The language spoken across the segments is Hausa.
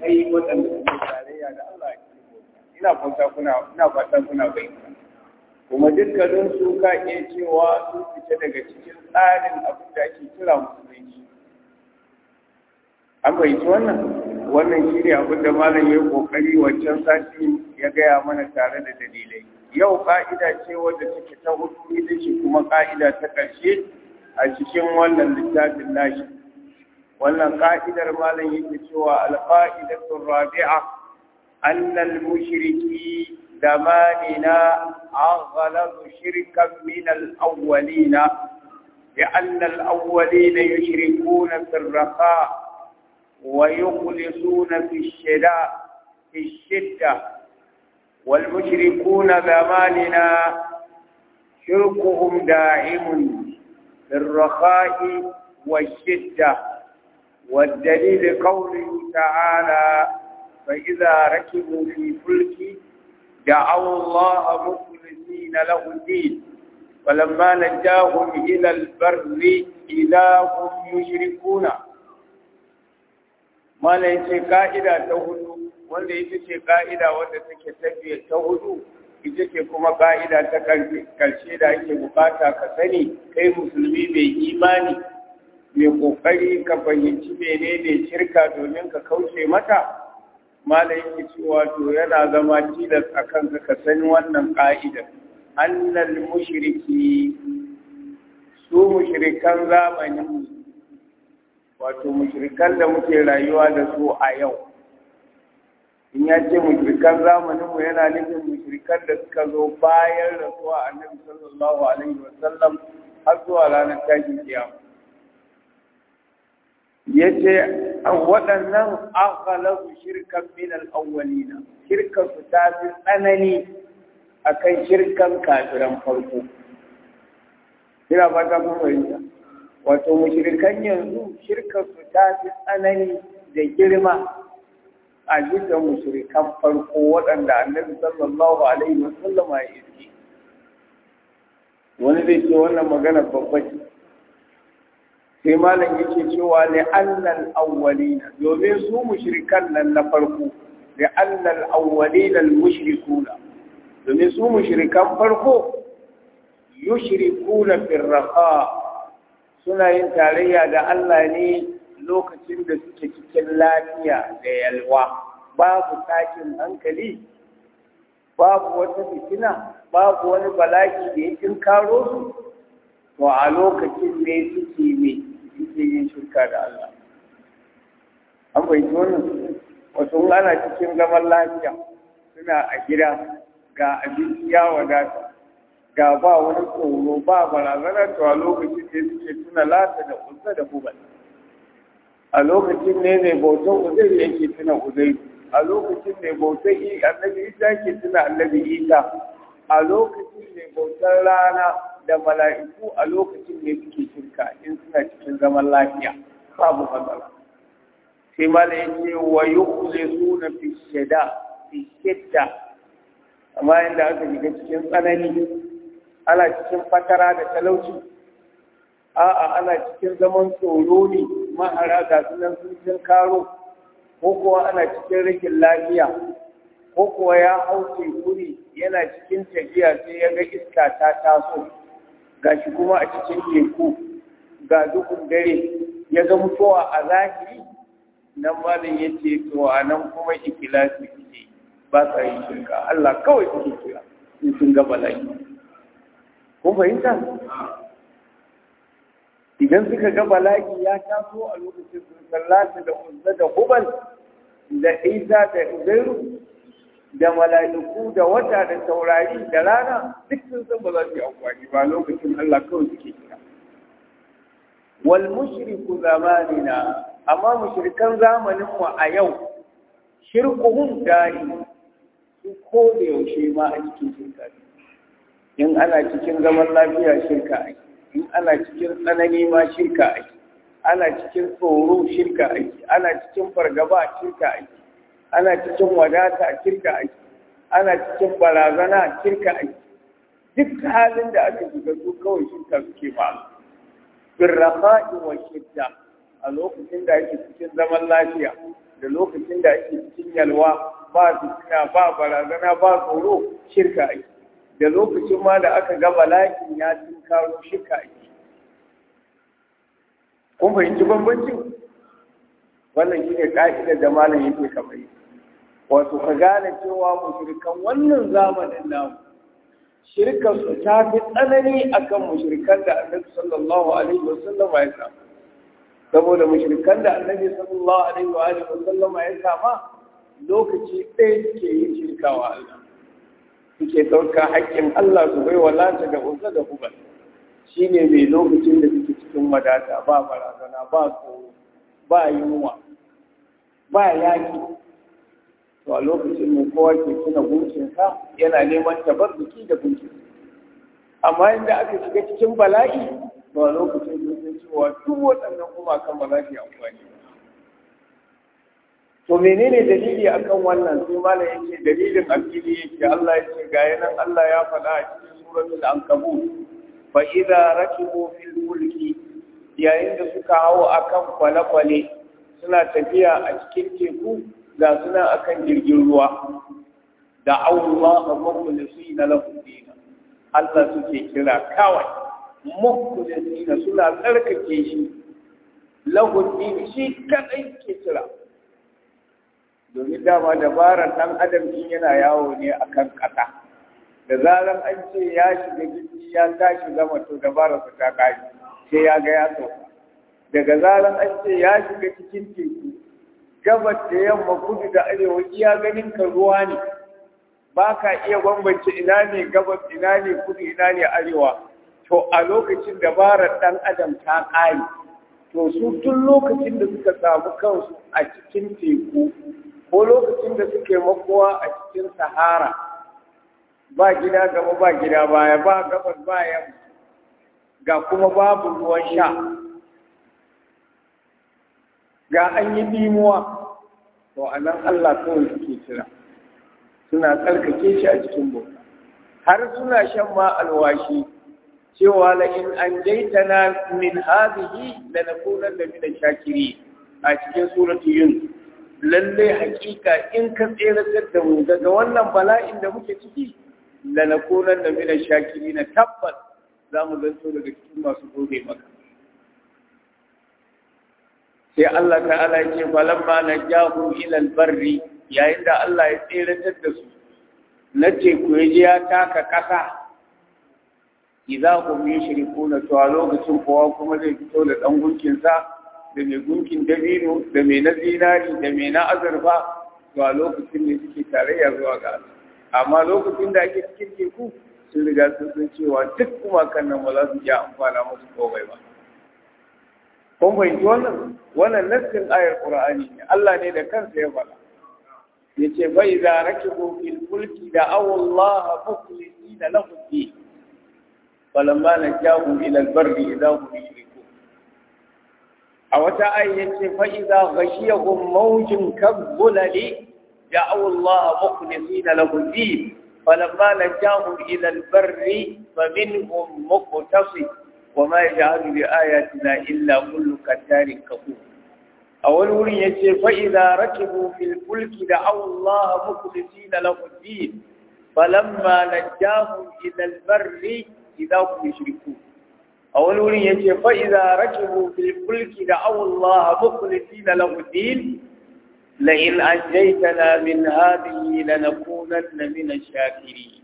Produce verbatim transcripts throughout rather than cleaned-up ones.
mushrikai waɗanda suke tarayya da Allah a cikin bauta. Ina fata kuna ina fata kuna bayyana. Kuma dukkanin su ka iya cewa sun fita daga cikin tsarin abin da ake kira musulunci. An fahimci wannan? Wannan shi ne abin da malam ya yi ƙoƙari wancan sati ya gaya mana tare da dalilai. Yau ƙa'ida ce wadda take ta hudu ita ce kuma ƙa'ida ta ƙarshe a cikin wannan littafin nashi. Wannan ƙa'idar malam yake cewa alƙa'idatun rabi'a annal mushriki zamanina aghlabu shirkan min al-awwalina لأن الأولين يشركون في الرخاء ويخلصون في الشداء في الشدة والمشركون زماننا شركهم دائم في الرخاء والشدة والدليل قوله تعالى فإذا ركبوا في فلك دعوا الله مخلصين له الدين فلما نجاهم إلى البر إذا هم يشركون ما ليس قائدة تهدو wanda ita ce ka'ida wanda take tafiya ta hudu ita ce kuma ka'ida ta karshe da ake bukata ka sani kai musulmi mai imani mai kokari ka fahimci menene shirka domin ka kauce mata malai yake cewa to yana zama tilas akan ka sani wannan ka'ida annal mushriki su mushrikan zamanin wato mushrikan da muke rayuwa da su a yau in ya ce mushrikan zamaninmu yana nufin mushrikan da suka zo bayan rasuwa annabi sallallahu alaihi wasallam har zuwa ranar tashin kiyama ya ce waɗannan aghalabu shirkan min al-awwalina shirkan su ta fi tsanani akan shirkan kafiran farko kira ba ta kuma fahimta wato mushrikan yanzu shirkan su ta fi tsanani da girma a jikin mushrikan farko waɗanda annabi sallallahu alaihi wasallam ya yi wani zai ce wannan magana babba ce sai malam yake cewa ne annal awwalina domin su mushrikan nan na farko da annal awwalina al mushrikuna domin su mushrikan farko yushrikuna fil raqa suna yin tarayya da Allah ne lokacin da suke cikin lafiya da yalwa babu tashin hankali babu wata fitina babu wani balaki da ya karo su to a lokacin ne suke ne suke yin shirka da Allah an bai wannan wato ana cikin zaman lafiya suna a gida ga abinci ya wadata ga ba wani tsoro ba barazana to a lokacin ne suke tuna lata da uzza da hubal a lokacin ne mai bautar uzai yake tuna uzai a lokacin ne bautar annabi isa ke tuna annabi isa a lokacin ne bautar rana da mala'iku a lokacin ne suke shirka in suna cikin zaman lafiya babu matsala sai mala yace wa yukhlisuna fi shada fi shidda amma inda aka shiga cikin tsanani ana cikin fatara da talauci a'a ana cikin zaman tsoro ne mahara ga sunan sun karo ko kuwa ana cikin rikin lafiya ko kuwa ya hau teku ne yana cikin tafiya sai ya ga iska ta taso ga shi kuma a cikin teku ga dukkan dare ya ga mutuwa a zahiri nan malin ya ce to a nan kuma ikilasi ce ba sa yin shirka Allah kawai suke kira in sun ga bala'i kun fahimta idan suka ga bala'i ya taso a lokacin sun sallata da uzza da hubal da isa da uzairu da mala'iku da wata da taurari da rana duk sun san ba za su yi amfani ba lokacin Allah kawai suke kira wal mushriku zamanina amma mushrikan zamanin mu a yau shirkuhum dari su ko da yaushe ma a cikin shirka in ana cikin zaman lafiya shirka ake in ana cikin tsanani ma shirka ake ana cikin tsoro shirka ake ana cikin fargaba shirka ake ana cikin wadata shirka ake ana cikin barazana shirka ake duk halin da aka shiga su kawai shirka suke ba birrafa'i wa shidda a lokacin da ake cikin zaman lafiya da lokacin da ake cikin yalwa ba fitina ba barazana ba tsoro shirka ake da lokacin ma da aka ga bala'in ya tinkaro shirka ake. Kun fahimci bambancin? Wannan shi ne ƙa'idar da malam yake kamar yi. Wato ka gane cewa mushrikan wannan zamanin namu shirkar su ta fi tsanani akan mushrikan da Annabi sallallahu alaihi wasallam ya samu. Saboda mushrikan da Annabi sallallahu alaihi wasallam ya sama lokaci ɗaya suke yin shirka wa Allah. Suke ɗauka haƙƙin Allah su bai wa Lata da Uzza da Hubal. Shi ne mai lokacin da suke cikin wadata ba barazana ba tsoro ba yunwa ba yaƙi. To a lokacin mai kowa ke tuna gunkinsa yana neman tabarruki da gunkin. Amma inda aka shiga cikin bala'i to a lokacin sun cewa duk waɗannan gumakan ba za su yi amfani ba. To menene dalili akan wannan sai malam yake dalilin akili yake Allah yake ga yanan Allah ya faɗa a cikin suratul ankabut fa idza rakibu fil mulki yayin da suka hawo akan kwale-kwale suna tafiya a cikin teku ga suna akan jirgin ruwa da Allah mukhlisina lahu din Allah suke kira kawai mukhlisina suna tsarkake shi lahu din shi kadai ke kira. Domin dama dabarar ɗan adam in yana yawo ne a kan ƙasa da zarar an ce ya shiga jirgi ya tashi zama to dabarar su ta ƙari sai ya ga ya sauka. Daga zarar an ce ya shiga cikin teku gabas da yamma kudu da arewa iya ganin ka ruwa ne ba ka iya bambance ina ne gabas ina ne kudu ina ne arewa. To a lokacin dabarar ɗan adam ta ƙari to su tun lokacin da suka samu kansu a cikin teku ko lokacin da suke makowa a cikin sahara ba gida gaba ba gida baya ba gabas ba yamma ga kuma babu ruwan sha ga an yi dimuwa to a nan Allah kawai suke kira suna tsarkake shi a cikin bauta har suna shan ma alwashi cewa la in anjaytana min hadhihi lanakunanna min ash-shakirin a cikin suratul yunus. Lalle hakika in ka tseratar da mu daga wannan bala'in da muke ciki lanakunan da mina shakiri na tabbas za mu zanto daga cikin masu gode maka. Sai Allah ta'ala ya ce falamma najahu ila albarri yayin da Allah ya tseratar da su na teku ya je ya taka kasa idza hum yushrikuna to a lokacin kowa kuma zai fito da dan gunkin sa da mai gunkin dabino da mai na zinari da mai na azurfa to a lokacin ne suke tarayya zuwa ga Allah. Amma lokacin da ake cikin teku sun riga sun san cewa duk kuma kan nan ba za su iya amfana musu komai ba. Kun fahimci wannan? Wannan nassin ayar Qur'ani ne. Allah ne da kansa ya faɗa. Yace fa idza rakibu fil fulki da Allah mukhlisina lahu din. Falamma najahu ila al-barri idza hum yushrikun. A wata ayar yace fa idza ghashiyahum mawjun kadhulali da'u Allah mukhlisina lahu din. فلما نجاهم إلى البر فمنهم مقتصد وما يجعل بآياتنا إلا كل كتار كفور. أول وري يجي فإذا ركبوا في الفلك دعوا الله مخلصين له الدين فلما نجاهم إلى البر إذا هم يشركون. أول وري يجي فإذا ركبوا في الفلك دعوا الله مخلصين له الدين لئن أنجيتنا من هذه لنكونن من الشاكرين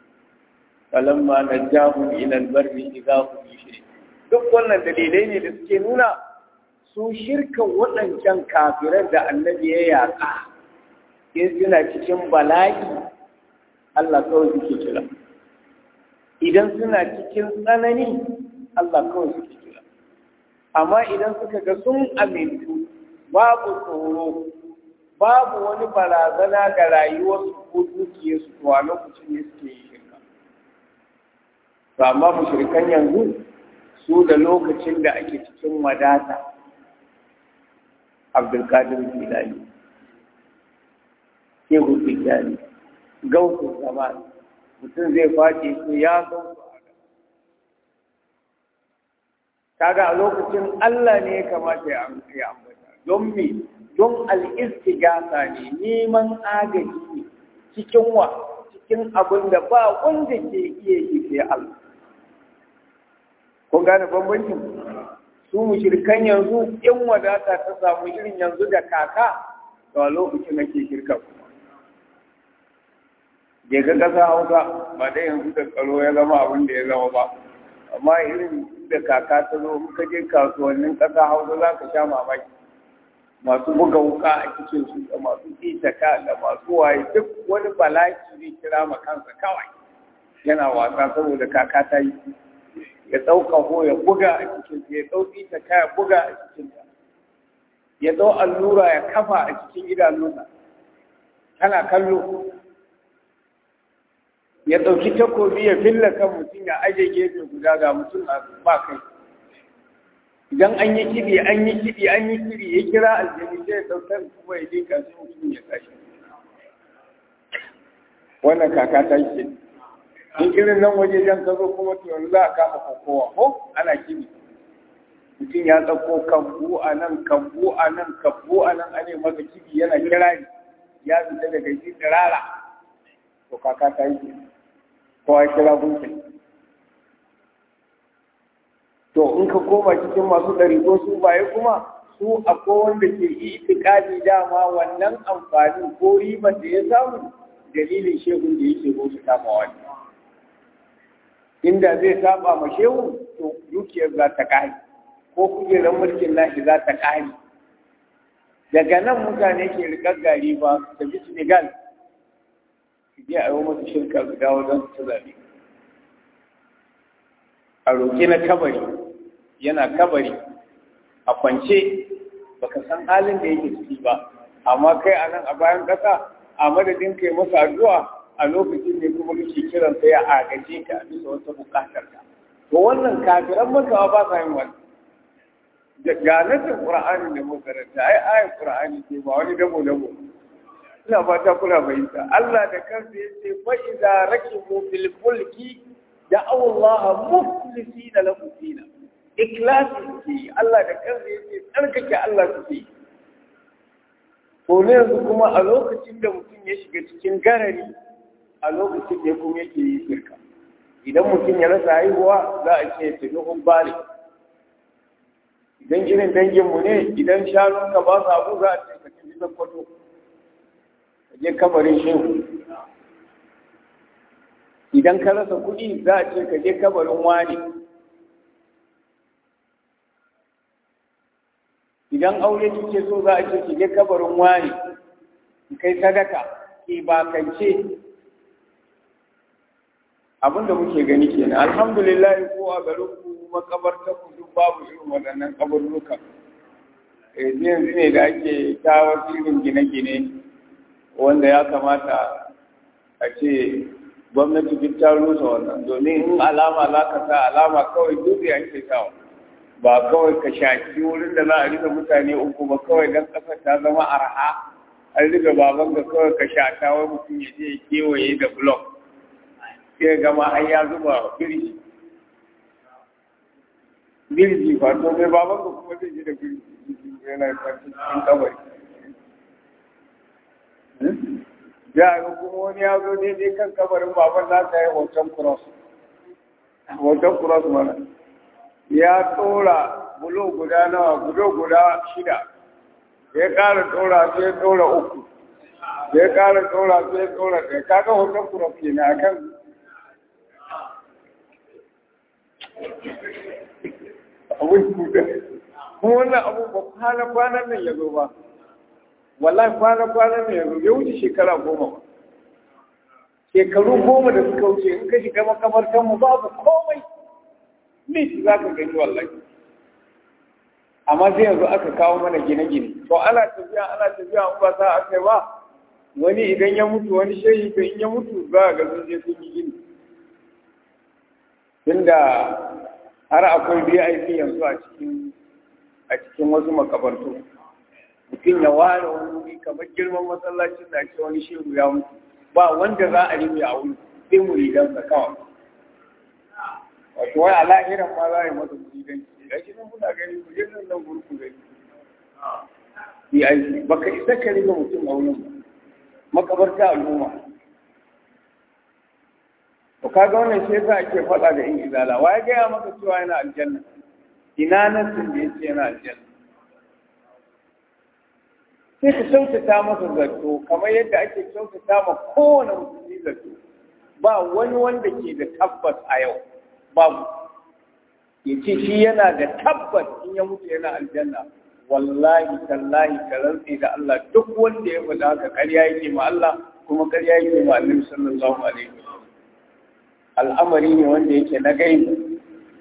فلما نجاهم إلى البر إذا هم يشركون. duk wannan dalilai ne da suke nuna su shirkan waɗancan kafiran da annabi ya yaƙa in suna cikin bala'i Allah kawai suke kira, idan suna cikin tsanani Allah kawai suke kira, amma idan suka ga sun amintu babu tsoro babu wani barazana ga rayuwarsu ko dukiyarsu to a lokacin ne suke yi shirka. To amma mushrikan yanzu su da lokacin da ake cikin wadata Abdulkadir Jilani, Shehu Tijjani, Gausu Zaman, mutum zai face su ya gausu a gaba. Kaga a lokacin Allah ne ya kamata ya ambata, don me don al'istigasa ne, neman agaji ne cikin wa cikin abin da ba wanda ke iya yi sai Allah. Kun gane bambancin? Su mushrikan yanzu in wadata ta samu irin yanzu da kaka, to a lokacin nake shirka kuma. Je ga ƙasa Hausa ba dai yanzu da tsaro ya zama abin da ya zama ba, amma irin da kaka ta zo in ka je kasuwannin ƙasa Hausa za ka sha mamaki. Masu buga wuka a cikin su da masu itaka da masu waye duk wani bala'i zai kira ma kansa kawai yana wasa saboda kaka ta yi. Ya ɗauka ko ya buga a cikin ya ɗau itaka ya buga a cikin ya ɗau allura ya kafa a cikin idanunsa tana kallo. Ya ɗauki takobi ya filla kan mutum ya aje gefe guda ga mutum a ba kai. Idan an yi kiɗi an yi kiɗi an yi kiɗi ya kira aljani sai ya ɗaukar kuma ya dinka sai mutum ya tashi. Wannan kaka ta yi in irin nan waje jan ka zo kuma to yanzu za a kama kokowa ko ana kiɗi. Mutum ya ɗauko kambu a nan kambu a nan kambu a nan ane masa kiɗi yana kirari ya fita daga shi tsirara. To kaka ta yi ko a kira gunkin. To in ka koma cikin masu ɗariƙo su baye kuma su akwai wanda ke itikadi dama wannan amfanin ko ribar da ya samu dalilin shehun da yake ko su kama wani. Inda zai saba ma shehu to dukiyar za ta ƙare ko kujerar mulkin nashi za ta ƙare. Daga nan mutane ke riƙar gari ba su tafi Senegal su je a yi masu shirka su dawo don su zaɓe. A roƙi na kabari yana kabari a kwance baka san halin da yake ciki ba, amma kai a nan a bayan ƙasa a madadin kai masa addu'a a lokacin ne kuma kake kiran sai a agaje ka a bisa wata buƙatar ka. To wannan kafiran makawa ba sa yin wani. Ga nasin Qur'ani da makaranta ai ayin Qur'ani ce ba wani dabo dabo. Ina fata kuna fahimta. Allah da kansa yace fa iza rakibu fil fulki da'aw Allah mukhlisina lahu din. Ikhlasi ce Allah da kansa yace tsarkake Allah suke. To ne yanzu kuma a lokacin da mutum ya shiga cikin garari a lokacin da kuma yake yi shirka. Idan mutum ya rasa haihuwa za a ce tafi hubbari. Idan irin danginmu ne idan shanunka ba su abu za a ce ka tafi zakwato. Ka je kabarin shehu. Idan ka rasa kuɗi za a ce ka je kabarin wani. Idan aure kike so za a ce ki je kabarin wani. Ki kai sadaka, ki bakance. Abin da muke gani kenan. Alhamdulillah ko a garin ku makabartar ku duk babu irin waɗannan kabarruka. Eh yanzu ne da ake ta wasu irin gine-gine wanda ya kamata a ce gwamnati duk ta rusa wannan domin in alama za ka sa alama kawai dutse ake sawa ba kawai ka shaki wurin da za a rika mutane uku ba kawai don ƙasar ta zama arha an riga baban ga kawai ka shata wai mutum ya je kewaye da blok sai gama an ya zuba birji birji ba to mai baban ga kuma zai ji da birji yana kwanci cikin kabari ya ga kuma wani ya zo daidai kan kabarin baban za ta yi hoton cross hoton cross mana ya tsora bulo guda nawa bulo guda shida ya ƙara tsora sai ya tsora uku ya ƙara tsora sai ya tsora ɗaya kaga hoton cross ke na kan abin kuka kuma wannan abu ba kwana-kwanan nan ya zo ba wallahi kwana-kwanan nan ya zo ya wuce shekara goma ba shekaru goma da suka wuce in ka shiga makamartan mu babu komai mit za ka gani wallahi amma sai yanzu aka kawo mana gine-gine to ana tafiya ana tafiya in ba sa aka ba wani idan ya mutu wani shehi to in ya mutu za ga sun je sun yi gini tunda har akwai V I P yanzu a cikin a cikin wasu makabartu mutum ya ware wani wuri kamar girman masallacin da ake wani shehu ya mutu ba wanda za a rufe a wuri sai muridansa kawai wato wai a lahiran ma za a yi masa muridanci ga shi nan muna gani ku je nan gurku gani yi aiki baka isa ka riga mutum a wurin makabarta al'umma. to kaga wannan shi yasa ake faɗa da in izala wa ya gaya maka cewa yana aljanna ina nasin da yace yana aljanna sai ka kyautata masa zato kamar yadda ake kyautata ma kowane musulmi zato ba wani wanda ke da tabbas a yau babu ya ce shi yana da tabbas in ya mutu yana aljanna wallahi tallahi ka rantsi da Allah duk wanda ya faɗa haka ƙarya yake ma Allah kuma ƙarya yake ma Annabi sallallahu alaihi wasallam al'amari ne wanda yake na gaibi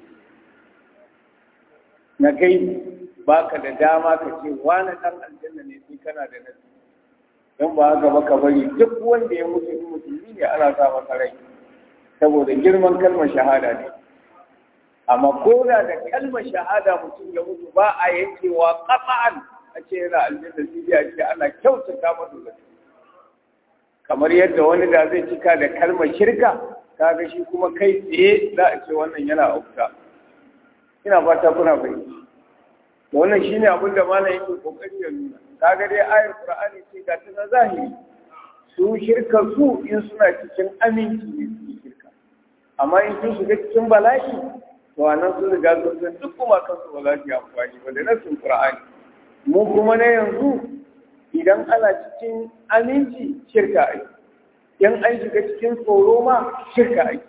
na gaibi baka da dama ka ce wani ɗan aljanna ne sai kana da nasi don ba haka ba ka bari duk wanda ya mutu in musulmi ne ana sa masa rai saboda girman kalmar shahada ne amma ko da da kalmar shahada mutum ya mutu ba a yankewa qat'an a ce yana aljanna sai dai a ce ana kyautata masa zato kamar yadda wani da zai cika da kalmar shirka kaga shi kuma kai tsaye za a ce wannan yana auta ina fata kuna fahimta wannan shine abin da malam yake kokari ya nuna kaga dai ayar qur'ani ce ga ta zahiri su shirka su in suna cikin aminci ne su shirka amma in sun shiga cikin bala'i to anan sun riga sun san duk kuma kansu ba za su yi amfani ba da nasin qur'ani mu kuma na yanzu idan ana cikin aminci shirka ake in an shiga cikin tsoro ma shirka ake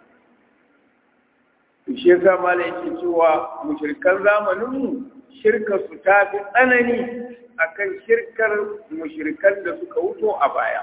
shi yasa malam yake cewa mushrikan zamaninmu shirka su ta fi tsanani akan shirkar mushrikan da suka wuto a baya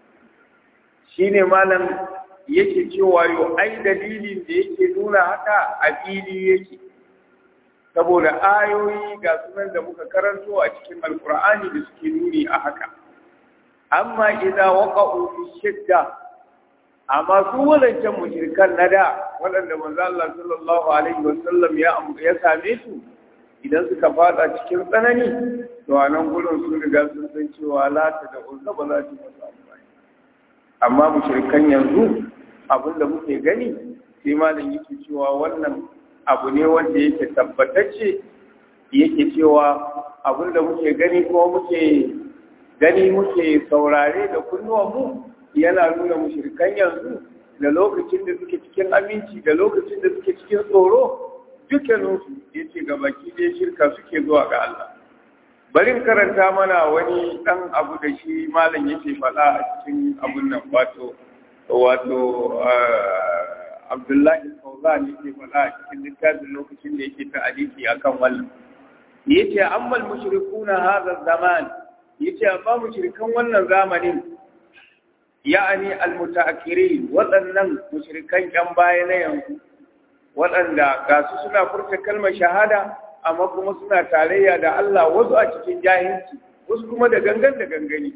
shine malam yake cewa yo ai dalilin da yake nuna haka a fili yake saboda ayoyi ga sunan da muka karanto a cikin alkur'ani da suke nuni a haka amma idan waqa'u fi shidda amma su wadancan mushrikan na da waɗanda manzo Allah sallallahu alaihi wasallam ya ya same su idan suka fada cikin tsanani to a nan gurin sun riga sun san cewa lata da uzza ba za su masu amfani amma mushrikan yanzu abinda muke gani sai malam yake cewa wannan abu ne wanda yake tabbatacce yake cewa abinda muke gani ko muke gani muke saurare da kunnuwanmu yana nuna mushrikan yanzu da lokacin da suke cikin aminci da lokacin da suke cikin tsoro dukkaninsu ya ce ga baki ɗaya shirka suke zuwa ga Allah. Barin karanta mana wani ɗan abu da shi malam yake faɗa a cikin abun nan wato wato Abdullahi Fauzan yake faɗa a cikin littafin lokacin da yake ta hadisi akan wannan. Yace ammal mushrikuna hadha zaman yace amma mushrikan wannan zamanin ya'ani almutaakhirin waɗannan mushrikan ƴan baya na yanzu waɗanda ga su suna furta kalmar shahada amma kuma suna tarayya da Allah wasu a cikin jahilci wasu kuma da gangan da gangani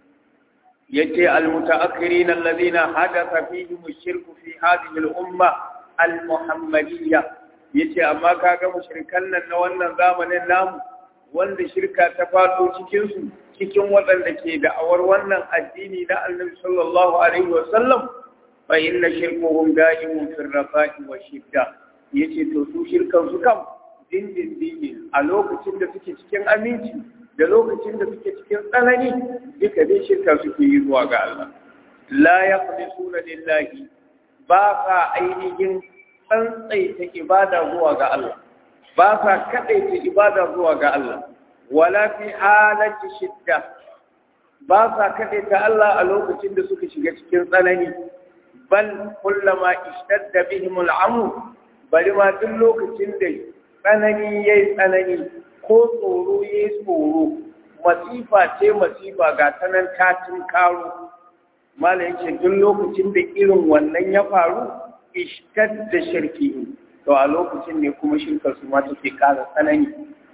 yace almutaakhirin alladhina hadatha fihim ash-shirku fi hadhihi al-umma al-muhammadiyya yace amma kaga mushrikan nan na wannan zamanin namu wanda shirka ta fado cikin su cikin waɗanda ke da'awar wannan addini na Annabi sallallahu alaihi wa sallam fa inna shirkuhum da'imun fi ar-rafa'i wa shidda yace to su shirkan su kam dindin dindin a lokacin da suke cikin aminci da lokacin da suke cikin tsanani duka dai shirka suke yi zuwa ga Allah la yaqlisuna lillahi ba ka ainihin tsantsaita ibada zuwa ga Allah ba sa kadaita ibada zuwa ga Allah wala fi halati shidda ba sa kadaita Allah a lokacin da suka shiga cikin tsanani bal kullama ishtadda bihim al'amr bari ma duk lokacin da tsanani yayi tsanani ko tsoro yayi tsoro masifa ce masifa ga tanan tatin karo mala yake duk lokacin da irin wannan ya faru ishtadda shirki to a lokacin ne kuma shirkar su ma take kara tsanani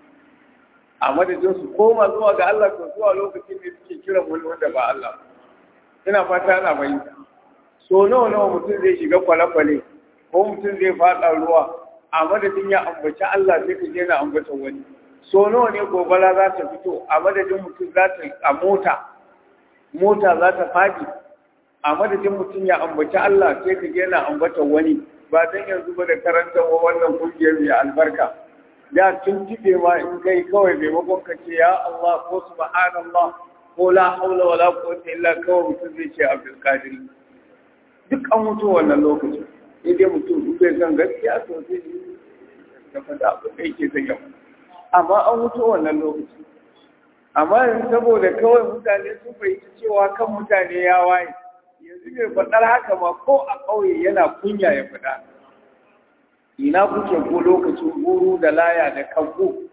a madadin su koma zuwa ga Allah to zuwa lokacin da suke kiran wani wanda ba Allah ina fata ana bayyana so nawa nawa mutum zai shiga kwale-kwale ko mutum zai fada ruwa a madadin ya ambaci Allah sai ka je na ambata wani so nawa ne gobara za ta fito a madadin mutum za ta a mota mota za ta fadi a madadin mutum ya ambaci Allah sai ka je na ambata wani ba dan yanzu ba da karantarwa wannan kungiyar mai albarka da tun tibe ma in kai kawai maimakon ka ce ya Allah ko subhanallah ko la haula wala quwwata illa kawai mutum zai ce Abdul Qadir duk an mutu wannan lokaci idan mutum duk bai san gaskiya to sai ya faɗa abin da yake son ya amma an mutu wannan lokaci amma yanzu saboda kawai mutane sun fahimci cewa kan mutane ya waye yanzu mai faɗar haka ma ko a ƙauye yana kunya ya faɗa ina kuke ko lokacin guru da laya da kanku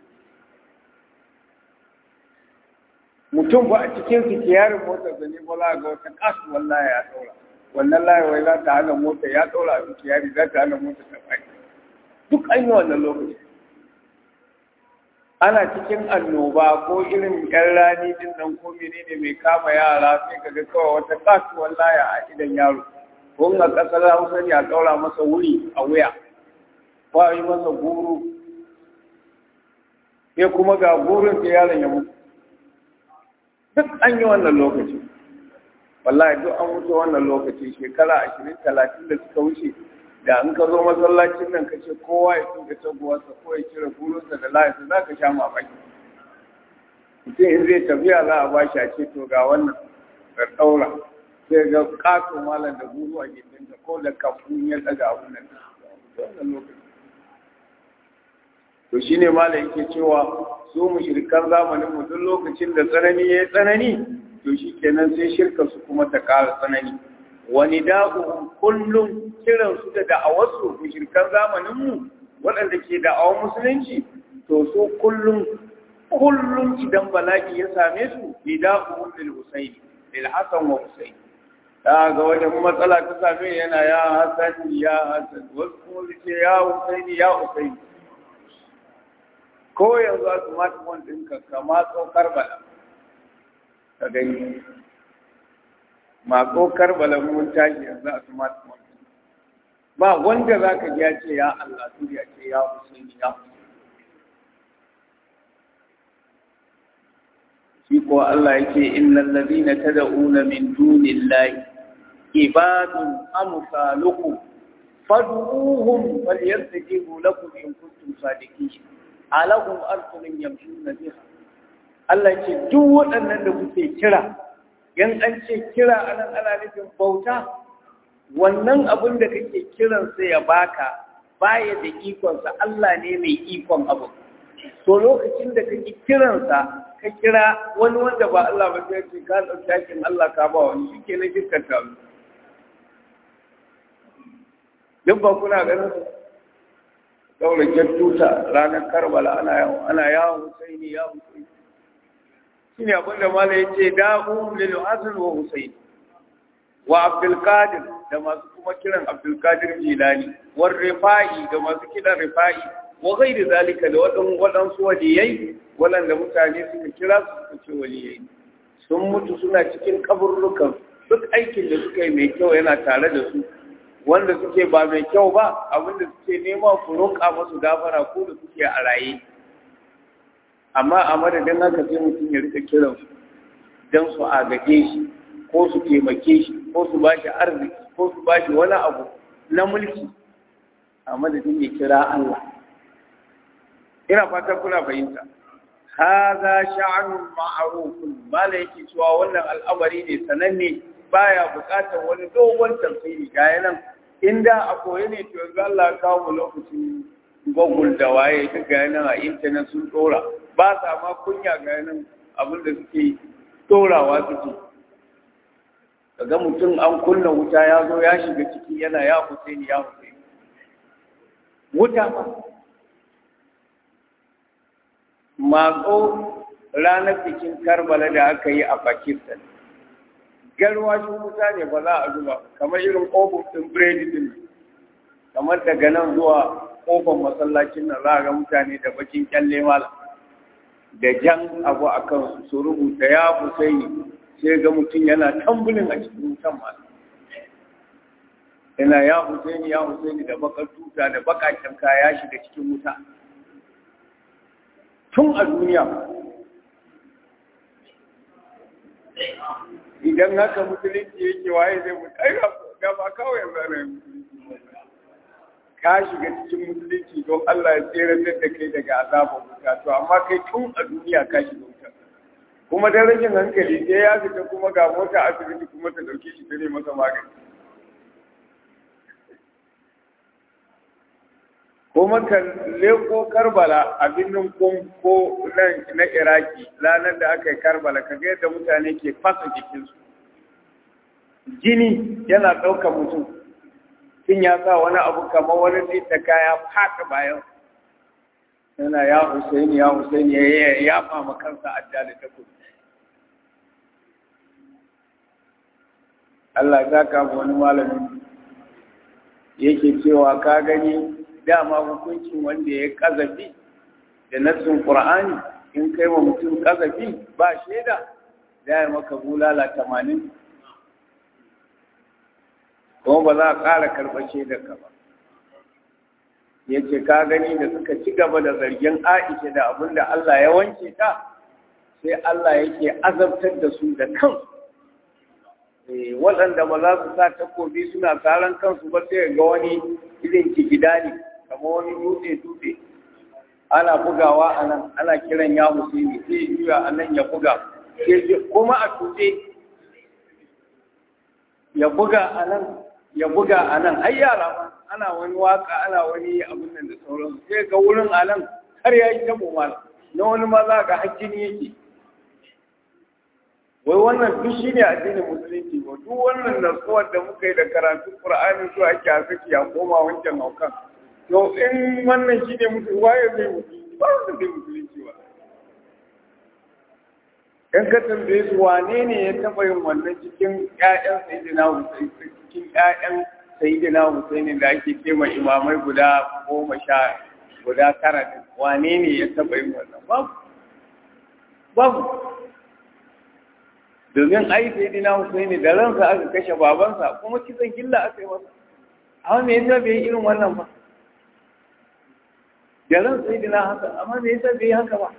mutum ba a cikin su kiyarin motar da ne ba za ga wata kasuwar laya ya ɗaura wannan laya wai za ta hana mota ya ɗaura a kiyari za ta hana mota ta faɗi duk an yi wannan lokaci ana cikin annoba ko irin yan rani din nan ko menene mai kama yara sai ka ga kawai wata kasuwar laya a idan yaro ko a ƙasar Hausa ne a ɗaura masa wuri a wuya ko a yi masa guru sai kuma ga gurin da yaron ya mutu duk an yi wannan lokaci wallahi duk an wuce wannan lokaci shekara ashirin talatin da suka wuce da an ka zo masallacin nan ka ce kowa ya tuka taguwarsa ko ya cire burinsa da layarsa za ka sha mamaki mutum in zai tafiya za a bashi a ce to ga wannan ga ɗaura sai ga ƙato malam da buru a gindinsa ko da kafin ya ɗaga abun nan wannan lokaci to shine malam yake cewa su mushrikan zamanin mu duk lokacin da tsanani ya yi tsanani to shi kenan sai shirka su kuma ta ƙara tsanani wani da'u kullum kiran su da da'awarsu mushrikan zamanin mu waɗanda ke da'awar musulunci to su kullum kullum idan bala'i ya same su bi da'u lil husaini lil hasan wa husaini da ga wajen matsala ta same yana ya hasan ya hasan wasu kuma su ce ya husaini ya husaini ko yanzu a smartphone ɗinka kama tsokar bala ka gani ma tsokar bala mun tashi yanzu a smartphone ba wanda za ka ji ya ce ya Allah su ya ce ya Husaini ya shi ko Allah yake innal ladina tad'una min dunillahi ibadun amsalukum fad'uuhum falyastajibu lakum in kuntum sadiqin alahum arsulun yamshuna biha Allah ce duk waɗannan da kuke kira yan an ce kira anan ana nufin bauta wannan abin da kake kiran sai ya baka baya da ikon sa Allah ne mai ikon abu to lokacin da kake kiran sa ka kira wani wanda ba Allah ba sai ce ka dauki hakin Allah ka ba wani shike ne jikkata duk ba kuna ganin daura tuta ranar Karbala ana yawo ana yawo Husaini ya Husaini shine abinda mala yace da'u lil Hasan wa Husaini wa Abdul Qadir da masu kuma kiran Abdul Qadir Jilani war Rifai da masu kiran Rifai wa ghairi zalika da wadan wadan su waliyai walanda mutane suka kira su suka ce waliyai sun mutu suna cikin kaburrukan duk aikin da suka yi mai kyau yana tare da su wanda suke ba mai kyau ba abinda suke nema ku roƙa musu gafara ko da suke a raye amma a madadin haka sai mutum ya rika kiran su don su agaje shi ko su taimake shi ko su ba shi arziki ko su ba shi wani abu na mulki a madadin ya kira Allah ina fatan kuna fahimta hadha sha'anun ma'rufun mala yake cewa wannan al'amari ne sananne baya buƙatar wani dogon tafsiri ga yanan inda a koyi ne to yanzu Allah ya kawo mu lokacin Google da waye duk ga yanan a internet sun dora ba sa ma kunya ga yanan abin da suke dorawa suke kaga mutum an kunna wuta ya zo ya shiga ciki yana ya Husaini ya Husaini wuta ba matso ranar bikin Karbala da aka yi a Pakistan garwashin wuta ne ba za a zuba kamar irin ƙofar ɗin biredi ɗin kamar daga nan zuwa ƙofar masallacin nan za a ga mutane da bakin kyalle mala da jan abu a kansu su rubuta ya Husaini sai ga mutum yana tambulin a cikin wutan mala yana ya Husaini ya Husaini da bakar tuta da bakakken kaya shiga cikin wuta tun a duniya idan haka musulunci yake waye zai mutu ai ga ba kawai zara musulunci ka shiga cikin musulunci don Allah ya tseratar da kai daga azabar wuta to amma kai tun a duniya ka shiga wuta kuma da rashin hankali sai ya fita kuma ga mota asibiti kuma ta dauke shi ta ne masa magani kuma kan leko Karbala a birnin Kum ko nan na Iraki ranar da aka yi Karbala kaga yadda mutane ke fasa jikinsu jini yana ɗaukar mutum tun ya sa wani abu kamar wani tsita kaya fata bayan yana ya Husaini ya Husaini ya ya fama kansa adda da takobi Allah ya kama wani malami yake cewa ka gani dama hukuncin wanda ya kazafi da nassin Qur'ani in kai wa mutum kazafi ba shaida da ya maka bulala tamanin kuma ba za a ƙara karɓar shaidarka ba ya ce ka gani da suka ci gaba da zargin Aisha da abin da Allah ya wanke ta sai Allah yake azabtar da su da kansu waɗanda ba za su sa takobi suna tsaron kansu ba sai ga wani irin gida ne kama wani dutse-dutse ana bugawa a nan ana kiran ya Husaini sai juya a nan ya buga kuma a tutse ya buga a nan ya buga a nan ai yara ma ana wani waka ana wani abin nan da sauransu sai ga wurin a nan har ya yi tabo ma na wani ma za ga hajjini yake wai wannan duk shi ne addinin musulunci ba duk wannan nasuwar da muka yi da karatun Qur'ani su ake a saki a koma wancan haukan to in wannan shi ne musulunci waye zai musulunci ba wanda zai musulunci ba in ka tambaye su wane ne ya taɓa yin wannan cikin ƴaƴan sayyidina Husaini cikin ƴaƴan sayyidina Husaini da ake ce ma imamai guda goma sha guda tara wane ne ya taɓa yin wannan babu babu domin ai sayyidina Husaini da ransa aka kashe babansa kuma kisan gilla aka yi masa amma me yasa bai yi irin wannan ba da ran sayyidina haka amma me yasa bai yi haka ba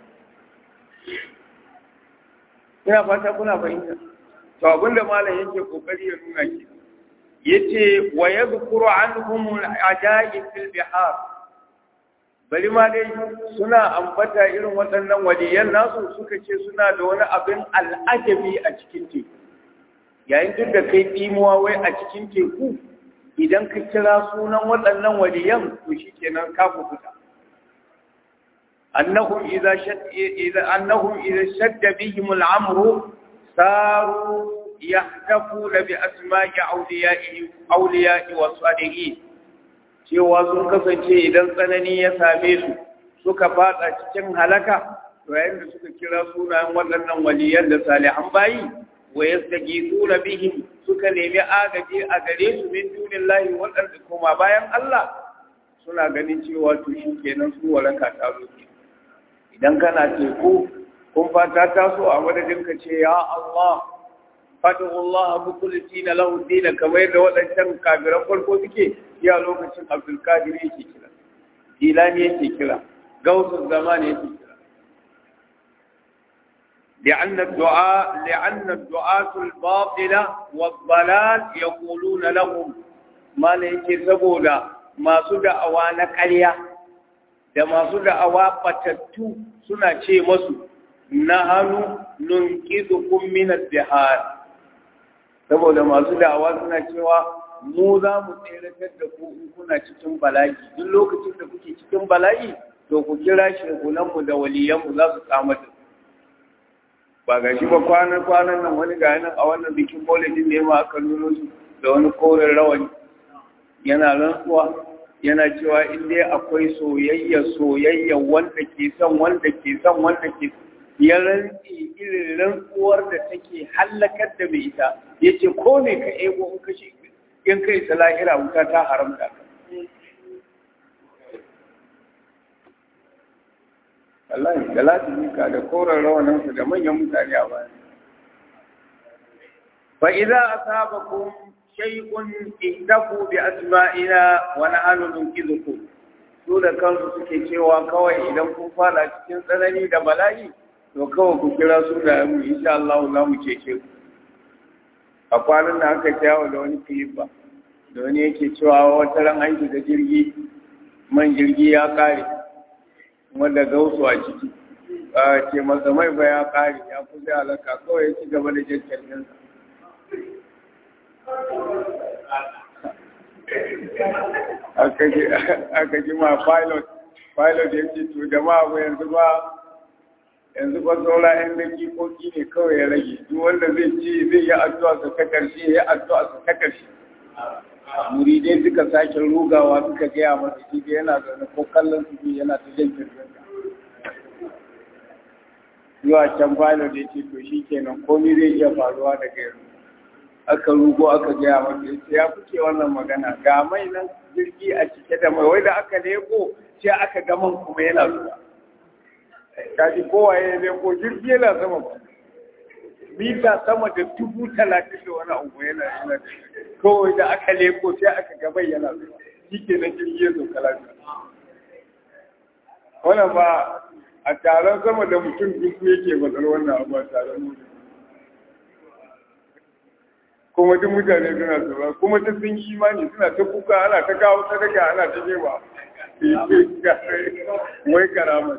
ina fata kuna fahimta to abinda malam yake kokari ya nuna ki yace wa yadhkuru anhum al-ajaib fil bihar bari ma dai suna ambata irin waɗannan waliyan nasu suka ce suna da wani abin al'ajabi a cikin teku yayin duk da kai tsimuwa wai a cikin teku idan ka kira sunan waɗannan waliyan to shikenan ka kubuta annahum idza shadda annahum idza shadda bihim al-amru saru yahtafuna bi asma'i awliya'i awliya'i wa salihin cewa sun kasance idan tsanani ya same su suka fada cikin halaka to yayin da suka kira sunayen waɗannan waliyan da salihan bayi wa yastaghithuna bihim suka nemi agaji a gare su min dunillahi waɗanda kuma bayan Allah suna ganin cewa to shikenan su waraka ta zo idan kana teku kun fata taso a madadin ka ce ya Allah fatu Allah bi kulli tina lahu dina kamar da waɗancan kafiran farko suke ya lokacin Abdul Qadir yake kira Jilani yake kira Gausul Zaman yake kira لأن الدعاء لأن الدعاة الباطلة والضلال يقولون لهم ما ليك سبولا ما سدى أوانا قرية da masu da'awa batattu suna ce masu nahanu nunqidukum min ad-dihar saboda masu da'awa suna cewa mu za mu tseratar da ku in kuna cikin bala'i duk lokacin da kuke cikin bala'i to ku kira shegunanmu da waliyanmu za su samar da ba ga shi ba kwanan kwanan nan wani ga nan a wannan bikin maulidin ne ma aka nuno su da wani koren rawani yana rantsuwa yana cewa in dai akwai soyayya soyayya wanda ke son wanda ke son wanda ke ya rantsi irin rantsuwar da take hallakar da mai ita yace ko ne ka ego in kashi in kai ta lahira wuta ta haramta ka Allah ya galati ka da koran rawanan su da manyan mutane a baya fa idza asabakum shay'un ihdafu bi asma'ina wa nahnu nunkizukum su da kansu suke cewa kawai idan kun fara cikin tsanani da bala'i to kawai ku kira su da mu insha Allah za mu cece ku a kwanan nan aka tayawa da wani filip ba da wani yake cewa wata ran an shiga jirgi man jirgi ya kare wanda gausu a ciki a ce masa mai ba ya kare ya kusa alaka kawai ya ci gaba da jirgin aka ji ma pilot pilot ya ce to jama'a ba yanzu ba yanzu ba saura yan dakikoki ne kawai ya rage duk wanda zai ci zai yi addu'a sa ta karshe ya addu'a sa ta karshe muridai suka sake rugawa suka gaya masa shi da yana zaune ko kallon su yana ta jan kirgin zuwa can pilot ya ce to shi kenan komai zai iya faruwa daga yanzu aka rugo aka gaya masa ya ce ya kuke wannan magana ga mai nan jirgi a cike da mai wai da aka leko sai aka gaman kuma yana zuwa kaji kowa ya leko jirgi yana sama ba mita sama da dubu talatin da wani abu yana yana kawai da aka leko sai aka gaban yana zuwa shi ke na jirgi ya zo kalafi wannan ba a taron sama da mutum dubu yake faɗar wannan abu a taron mutum kuma duk mutane suna tsoro kuma ta sun yi imani suna ta kuka ana ta kawo sadaka ana ta jewa wai karamar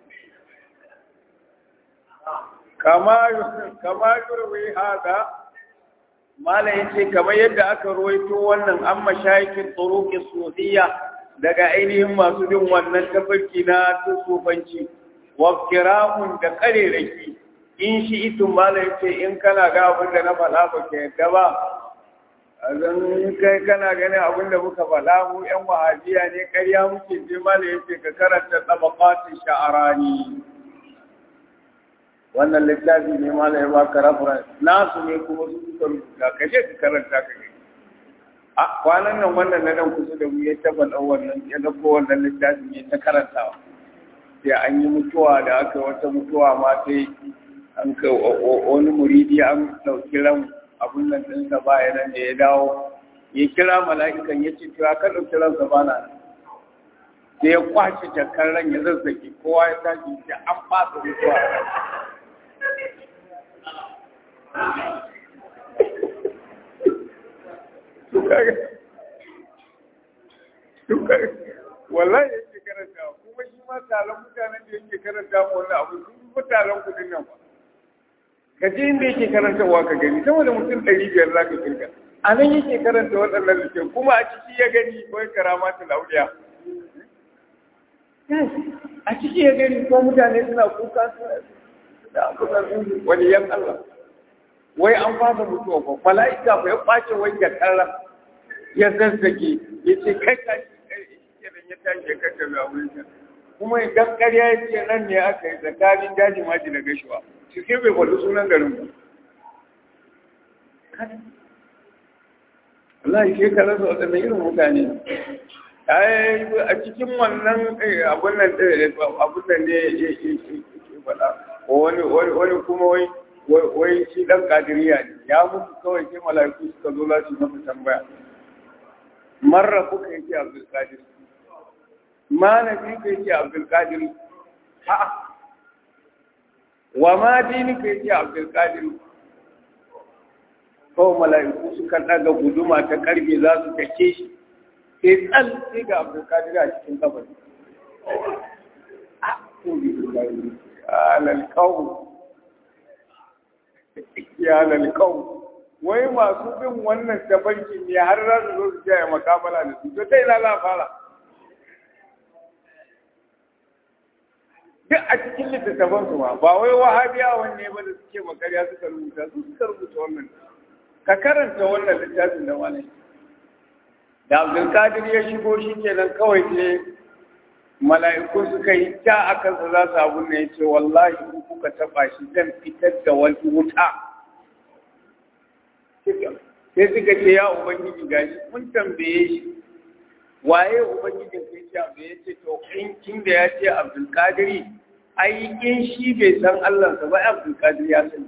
kama yurwi hada mala yace kamar yadda aka ruwaito wannan an mashayikin turuqi sufiya daga ainihin masu bin wannan tafarki na sufanci wa kiramun da kareraki in shi itun mala yace in kana ga abin da na faɗa ba ka yadda ba azan kai kana ganin abin da muka faɗa mu yan wahabiya ne ƙarya muke je mala yace ka karanta tabaqati sha'rani wannan littafi ne mala ya baka reference nasu ne kuma su suka rubuta ka je ka karanta ka gani a kwanan nan wannan na nan kusa da mu ya taba dan wannan ya dauko wannan littafi ne ta karantawa sai an yi mutuwa da aka wata mutuwa ma sai an ka wani muridi an dauki ran abun nan din sa baya nan da ya dawo ya kira mala'ikan ya ce cewa ka dauki ran sa bana sai ya kwace jakkan ran ya zazzake kowa ya tashi da an fasa mutuwa wallahi yake karanta kuma shi ma taron mutanen da yake karanta wannan abu sun fi taron kudin nan ba ka je inda yake karantawa ka gani sama da mutum ɗari biyar za ka kirga a nan yake karanta waɗannan littafi kuma a ciki ya gani kawai karamatul auliya a ciki ya gani ko mutane suna kuka suna da abubuwan wani yan Allah wai an fasa mutuwa ba mala'ika ba ya kwace wai ya karra ya zazzage ya ce kai ka shi ya tashi ya kashe mai abin kuma idan ƙarya ya ce nan ne aka yi tsakanin daji maji da gashuwa shi sai bai faɗi sunan garin ba Allah ya ke karar da waɗannan irin mutane a cikin wannan abun nan ne ya faɗa wani wani kuma wai wai shi dan kadiriya ne ya mutu kawai sai mala'iku suka zo za su masa tambaya marra kuka yake Abdul Qadir ma nabi ka yake Abdul Qadir a'a wa ma dini ka yake Abdul Qadir kawai mala'iku suka daga guduma ta karfe za su take shi sai tsal sai ga Abdul Qadir a cikin kabari alal kawo ya alal kawo wai masu bin wannan tafarkin ne har za su zo su jaya makamala da su ta ina za a fara duk a cikin littattafan su ma ba wai wahabiya wanne ba da suke makarya suka rubuta su suka rubuta wannan ka karanta wannan littafin da wani da Abdulkadir ya shigo shi kenan kawai sai mala'iku suka yi ta a kansa za su abu ne ya ce wallahi in kuka taba shi zan fitar da wani wuta sai suka ce ya ubangiji gashi mun tambaye shi waye ubangijin kai ce abu ya ce to in kin da ya ce Abdulkadiri ai in shi bai san Allah sa ba Abdulkadir ya sani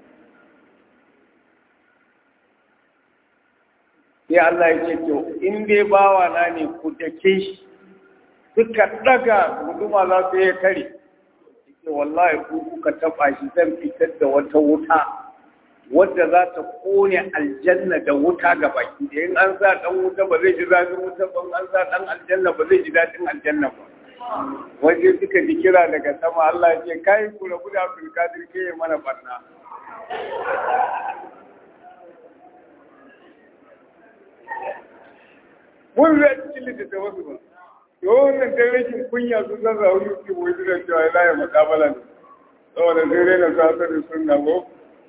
sai Allah ya ce to in dai bawa na ne ku dake shi suka daga guduma za su yi kare ce wallahi ku kuka taba shi zan fitar da wata wuta wadda za ta kone aljanna da wuta ga baki da in an sa dan wuta ba zai ji zafin wuta ba, an sa dan aljanna ba zai ji daɗin aljanna ba. Waje suka ji kira daga sama, Allah ya ce kai ku rabu da Abdul Qadir ke mana barna. Mun zai cikin littatta wasu ba. Yau wannan dai rashin kunya su san zahu yuki wai da cewa ya laye makabala ne. Saboda sai dai na sa da sunna ko.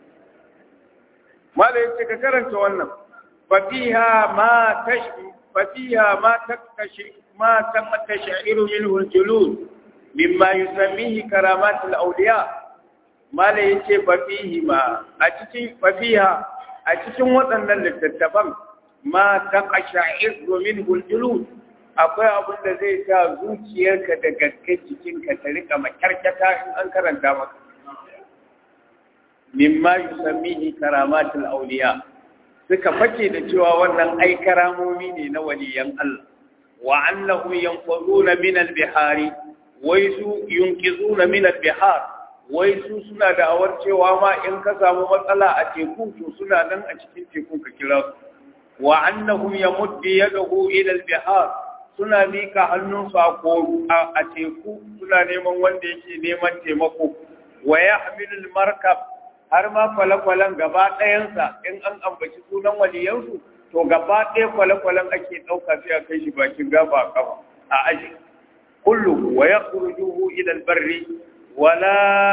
Mala yace ka karanta wannan. Fatiha ma tash fatiha ma taktashi ma tamastashiru minhu al-julud mimma yusammihi karamat al-awliya. Mala yace fatihi ma a cikin fatiha a cikin waɗannan littattafan ma taqasha'iru minhu al-julud akwai abin da zai sa zuciyarka da gaske jikinka ta rika makarkata in an karanta maka mimma yusammihi karamatul awliya suka fake da cewa wannan ai karamomi ne na waliyan Allah wa annahu yanquduna min al-bihari wai su yunqizuna min al-bihar wai su suna da awar cewa ma in ka samu matsala a teku to suna nan a cikin teku ka kira su wa annahum yamuddu yadahu ila al-bihar suna mika hannunsu a teku suna neman wanda yake neman taimako wa yahmilu al-markab har ma kwale-kwalen gaba ɗayansa in an ambaci sunan waliyansu to gaba ɗaya kwale-kwalen ake ɗauka sai a kai shi bakin gaba a kafa a aji kullu wa yakhrujuhu ila al-barri wala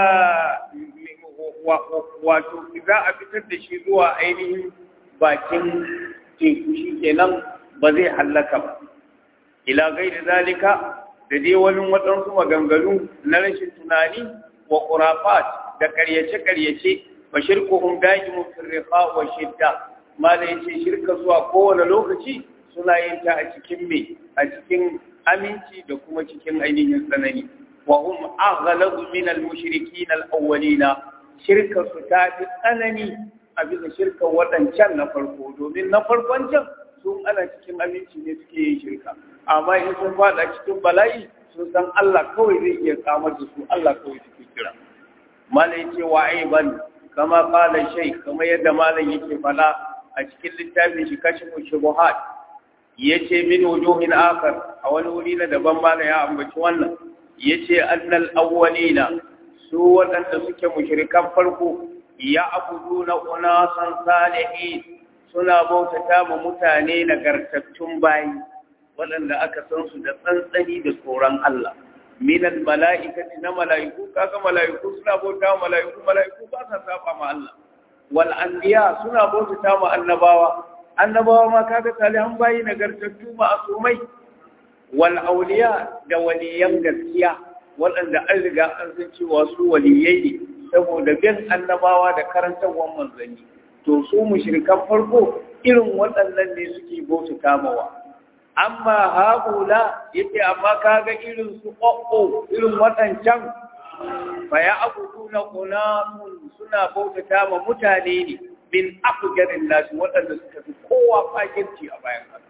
wato za a fitar da shi zuwa ainihin bakin teku shi kenan ba zai hallaka ba ila gairi zalika da dai wani waɗansu maganganu na rashin tunani wa qurafat da karyace-karyace ba shirkuhum da'imun fil riqa wa shidda ma da yace shirka zuwa kowane lokaci suna yin ta a cikin me a cikin aminci da kuma cikin ainihin tsanani wa hum aghladu min al mushrikin al awwalina shirka su ta fi tsanani a bisa shirkan waɗancan na farko domin na farkon can sun ana cikin aminci ne suke yin shirka amma in sun fada cikin bala'i sun san Allah kawai zai iya kamar da su Allah kawai suke kira malai ce wa aiban kama qala shay kama yadda malam yake fada a cikin littafin shi kashfu shubuhat yace min wujuhin akhar a wani wuri na daban malam ya ambaci wannan yace annal awwalina su waɗanda suke mushrikan farko ya abuduna unasan salihin suna bautata ma mutane nagartattun bayi waɗanda aka san su da tsantsani da tsoron Allah minal mala'ikati na mala'iku kaga mala'iku suna bauta ma mala'iku mala'iku ba sa saba ma Allah wal anbiya suna bautata ma annabawa annabawa ma kaga salihan bayi nagartattu ma asumai wal awliya da waliyan gaskiya waɗanda an riga an san cewa su waliyai ne saboda bin annabawa da karantarwar manzanni to su mushrikan farko irin waɗannan ne suke bautata mawa amma haƙula yake amma kaga irin su ƙwaƙo irin waɗancan fa ya abudu na ƙunamun suna bautata ma mutane ne bin afgarin nasu waɗanda suka fi kowa fakirci a bayan haka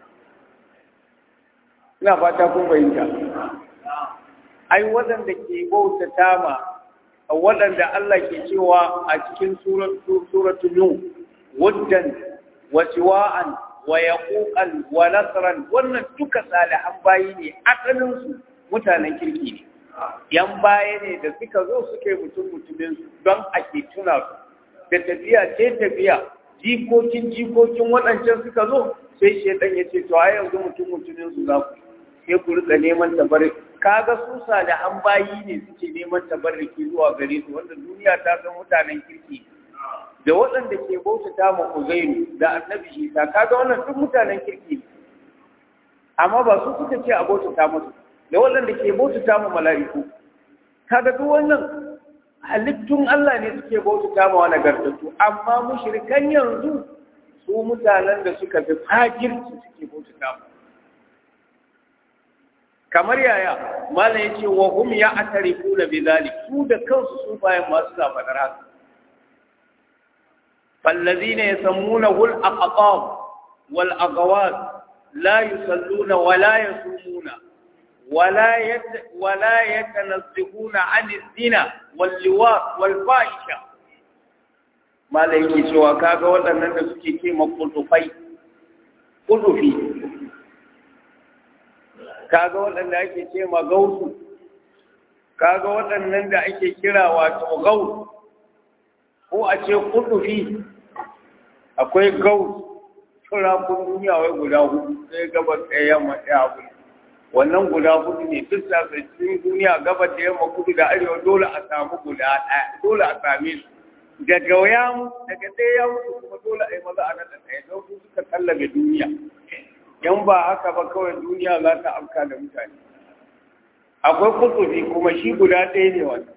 ina fata kun fahimta ai waɗanda ke bautata ma waɗanda Allah ke cewa a cikin suratul Nuh waddan wa siwa'an wa yaquqan wa nasran wannan duka salihan bayi ne asalin su mutanen kirki ne yan baye ne da suka zo suke mutum mutumin su don ake tuna su da tafiya ce tafiya jikokin jikokin waɗancan suka zo sai shedan ya ce to ai yanzu mutum mutumin su za ku sai ku rika neman tabarrik kaga su salihan bayi ne suke neman tabarriki zuwa gare su wanda duniya ta san mutanen kirki da waɗanda ke bautata ma Uzairu da Annabi Isa kaga wannan duk mutanen kirki amma ba su suka ce a bautata musu da waɗanda ke bautata ma mala'iku kaga duk wannan halittun Allah ne suke bautata ma wani gartattu amma mushrikan yanzu su mutanen da suka fi fajirci suke bautata ma kamar yaya malam yace wa hum ya'tarifuna bidhalik su da kansu su bayan masu zafadar haka فالذين يسمونه الأقطاب والأغوات لا يصلون ولا يصومون ولا يت ولا يتنزهون عن الزنا واللواط والفاحشة malai yake cewa kaga waɗannan da suke ce makutufai kudufi kaga waɗanda ake ce ma gausu kaga waɗannan da ake kira wato gaus ko a ce kudufi akwai gaus turakun duniya wai guda hudu sai gabas ɗaya yamma ɗaya abu wannan guda hudu ne duk sassancin duniya gabas da yamma kudu da arewa dole a samu guda ɗaya dole a same su daga ya daga ɗaya ya mutu kuma dole a yi maza a nan da ɗaya don su suka tallabe duniya yan ba haka ba kawai duniya za ta afka da mutane akwai kutubi kuma shi guda ɗaya ne wannan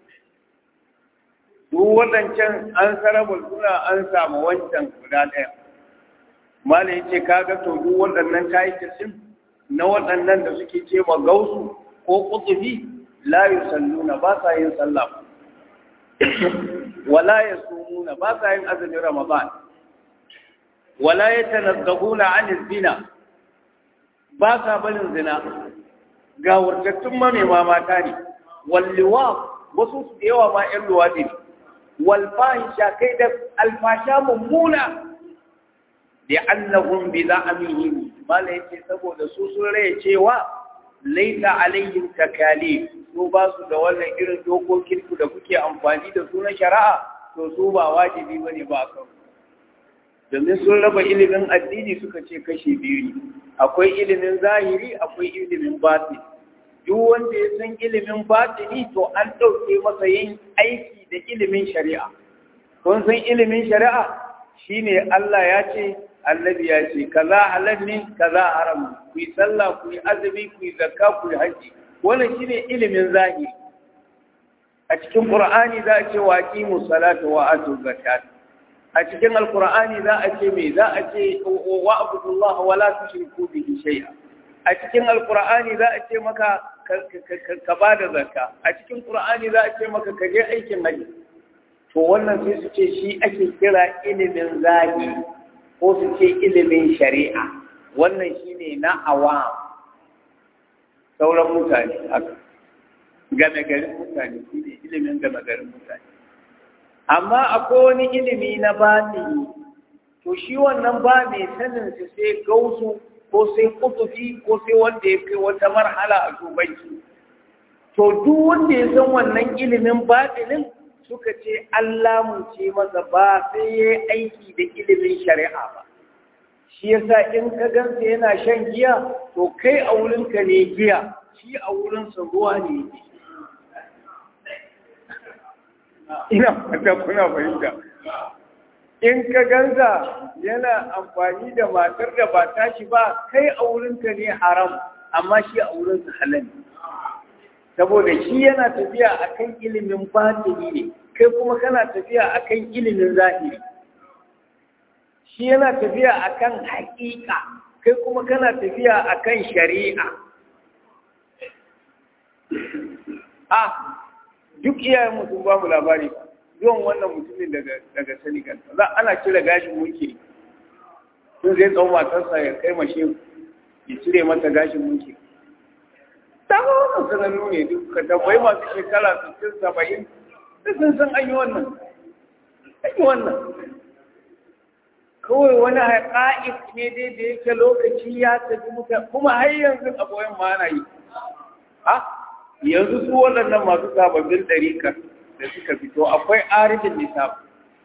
duk waɗancan an sarrafa suna an samu wancan guda ɗaya malai yace kaga to duk waɗannan tayyikin na waɗannan da suke ce ma gausu ko kutubi la yusalluna ba sa yin sallah wala yasumuna ba sa yin azumin ramadan wala yatanazzahuna 'anil zina ba sa barin zina ga wurtattun manema mata ne walliwa wasu su da yawa ma ƴan luwadi ne wal fahisha kai da alfasha mummuna da annahum bi za'amihim mala yace saboda su sun raye cewa laita alaihim takalif su ba su da wannan irin dokokin ku da kuke amfani da su na shari'a to su ba wajibi bane ba kan domin sun raba ilimin addini suka ce kashi biyu ne akwai ilimin zahiri akwai ilimin batini duk wanda ya san ilimin batini to an ɗauke masa yin aiki da ilimin shari'a kun san ilimin shari'a shine Allah ya ce annabi ya ce kaza halal ne kaza haram ku yi sallah ku yi azumi ku yi zakka ku yi haji wannan shine ilimin zahiri a cikin qur'ani za a ce wa aqimu salata wa atu zakat a cikin alqur'ani za a ce me za a ce wa abudullah wa la tushriku bihi shay'a a cikin alqur'ani za a ce maka ka ba da zakka a cikin qur'ani za a ce maka ka je aikin haji to wannan sai su ce shi ake kira ilimin zahiri ko su ce ilimin shari'a wannan shine na awam sauran mutane haka game garin mutane shine ilimin game garin mutane amma akwai wani ilimi na batini to shi wannan ba mai sanin su sai gausu ko sai kutufi ko sai wanda ya kai wata marhala a shugabanci to duk wanda ya san wannan ilimin batinin suka ce Allah mun ce masa ba sai ya aiki da ilimin shari'a ba shi yasa in ka gansa yana shan giya to kai a wurinka ne giya shi a wurinsa ruwa ne ina fata kuna fahimta in ka gansa yana amfani da matar da ba tashi ba kai a wurinka ne haram amma shi a wurinsa halal saboda shi yana tafiya akan ilimin batini ne kai kuma kana tafiya akan ilimin zahiri shi yana tafiya akan haƙiƙa kai kuma kana tafiya akan shari'a a duk iyayen mutum ba mu labari ba zuwan wannan mutumin daga daga Senegal za ana cire gashin mulki sun zai tsawo matarsa ya kai mashe ya cire mata gashin mulki ta ga wannan sanannu ne duk ka tambayi masu shekara sittin saba'in duk sun san an yi wannan an yi wannan kawai wani haƙa'iq ne dai da yake lokaci ya tafi muka kuma har yanzu abuwan ma na yi ha yanzu su waɗannan masu sababbin ɗarika da suka fito akwai arifin nisab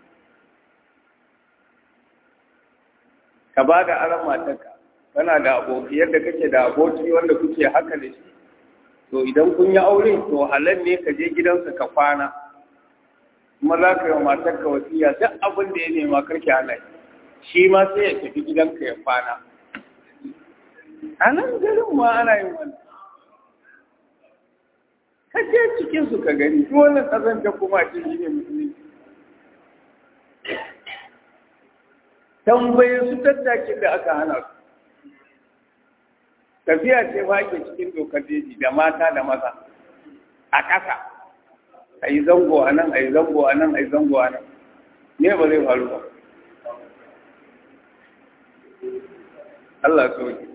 ka ba da aron matarka kana da aboki yadda kake da aboki wanda kuke haka da shi to idan kun yi aure to halal ne ka je gidansa ka kwana kuma za ka yi wa matarka wasiya duk abin da ya nema karki hana shi ma sai ya tafi gidanka ya kwana a nan garin ma ana yin wannan ka je cikin su ka gani duk wannan kazanta kuma ce shi ne musulunci tambaye su tattakin da aka hana su tafiya ce ba ke cikin dokar jeji da mata da maza a ƙasa a yi zango a nan a yi zango a nan a yi zango a nan ne ba zai faru ba Allah soke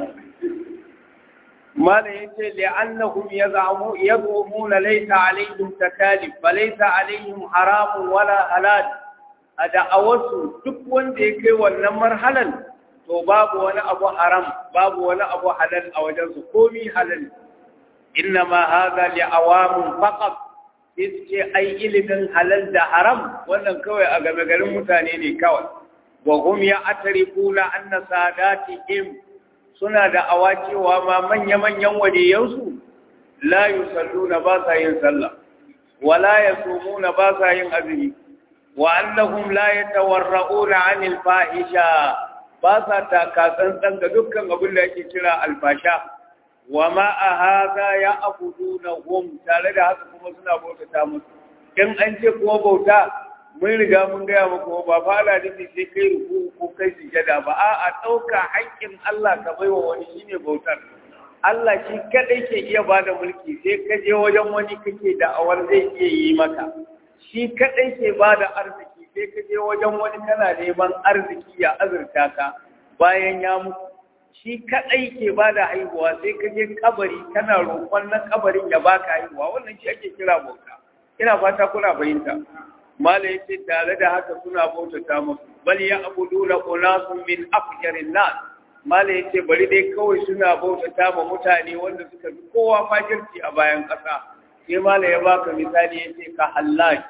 malam yace li'annahum yaz'amu yad'umuna laysa alaihim takalif wa laysa alaihim haram wala halal a da'awarsu duk wanda ya kai wannan marhalan to babu wani abu haram babu wani abu halal a wajensu komi halal inna ma hadha li awamun faqat ce ai ilimin halal da haram wannan kawai a game garin mutane ne kawai wa hum ya'tarifuna anna sadatihim suna da awacewa ma manya manyan waliyansu la yusalluna ba sa yin sallah wala yasumuna ba sa yin azumi wa annahum la yatawarra'una 'anil fahisha ba sa takatsantsan ga dukkan abin da yake kira alfasha wa ma a haza ya abuduna hum tare da haka kuma suna bautata musu in an ce kuma bauta mun riga mun gaya muku ba fara da sai kai ruku ko kai sujada ba a a dauka haƙƙin Allah ka baiwa wani shine bautar Allah shi kadai ke iya bada mulki sai ka je wajen wani kake da awar zai iya yi maka shi kadai ke bada arziki sai ka je wajen wani kana neman arziki ya azurta ka bayan ya mutu shi kadai ke bada haihuwa sai ka je kabari kana roƙon na kabarin ya baka haihuwa wannan shi ake kira bauta ina fata kuna fahimta mala yace tare da haka suna bautata musu bal ya abuduna unasun min afjarin nas mala yace bari dai kawai suna bautata ma mutane wanda suka fi kowa fajirci a bayan ƙasa sai mala ya baka misali yace ka hallaji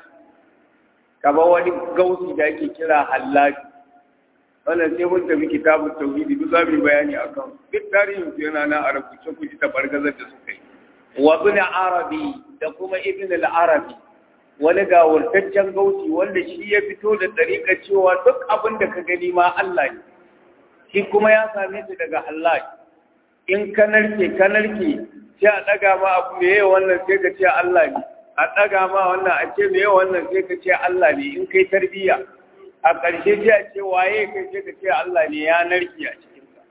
kaba wani gausi da ake kira hallaji wannan sai mun tafi kitabun tauhidi duk zamu bayani akan duk tarihin su yana na a rubuce ku ji tabargazar da suka yi wa ibn arabi da kuma ibn al-arabi wani ga wurtaccen gausi wanda shi ya fito da dariƙa cewa duk abin da ka gani ma Allah ne shi kuma ya same shi daga Allah in ka narke ka narke sai a daga ma abu me yayi wannan sai ka ce Allah ne a daga ma wannan a ce me yayi wannan sai ka ce Allah ne in kai tarbiyya a ƙarshe sai a ce waye kai sai ka ce Allah ne ya narke a cikin ka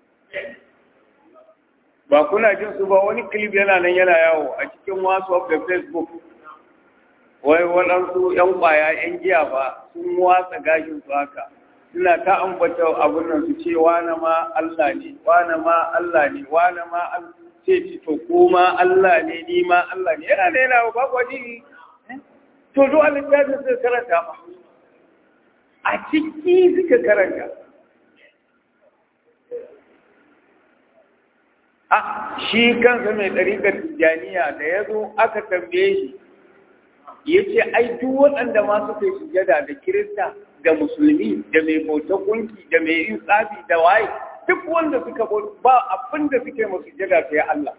ba kuna jin su ba wani clip yana nan yana yawo a cikin WhatsApp da Facebook wai waɗansu ‘yan ƙwaya ‘yan giya ba sun watsa gashin su haka suna ta ambata abin nan su ce wane ma Allah ne wane ma Allah ne wane ma Allah ce ci to ko ma Allah ne ni ma Allah ne yana da yana ba wani to duk alittafin suka karanta ba a ciki suka karanta a shi kansa mai ɗariƙar tijjaniya da ya zo aka tambaye shi ya ce ai duk waɗanda ma suka yi sujada da kirista da musulmi da mai bauta gunki da mai yin tsafi da waye duk wanda suka ba abin da suke masu sujada sai Allah